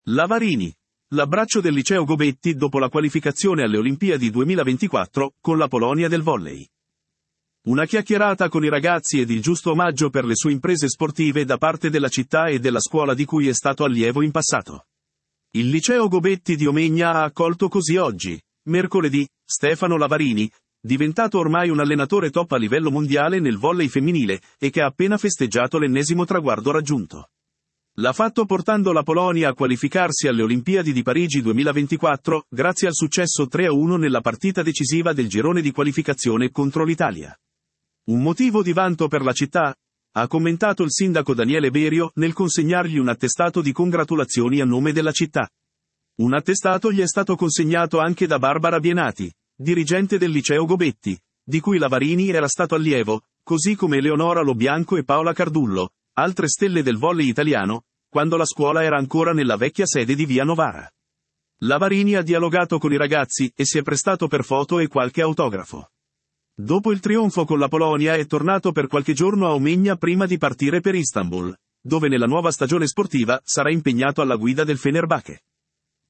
Lavarini. L'abbraccio del liceo Gobetti dopo la qualificazione alle Olimpiadi 2024, con la Polonia del volley. Una chiacchierata con i ragazzi ed il giusto omaggio per le sue imprese sportive da parte della città e della scuola di cui è stato allievo in passato. Il liceo Gobetti di Omegna ha accolto così oggi, mercoledì, Stefano Lavarini, diventato ormai un allenatore top a livello mondiale nel volley femminile, e che ha appena festeggiato l'ennesimo traguardo raggiunto. L'ha fatto portando la Polonia a qualificarsi alle Olimpiadi di Parigi 2024, grazie al successo 3-1 nella partita decisiva del girone di qualificazione contro l'Italia. Un motivo di vanto per la città? Ha commentato il sindaco Daniele Berio nel consegnargli un attestato di congratulazioni a nome della città. Un attestato gli è stato consegnato anche da Barbara Bienati, dirigente del liceo Gobetti, di cui Lavarini era stato allievo, così come Eleonora Lobianco e Paola Cardullo, altre stelle del volley italiano, quando la scuola era ancora nella vecchia sede di Via Novara. Lavarini ha dialogato con i ragazzi e si è prestato per foto e qualche autografo. Dopo il trionfo con la Polonia è tornato per qualche giorno a Omegna prima di partire per Istanbul, dove nella nuova stagione sportiva sarà impegnato alla guida del Fenerbahce.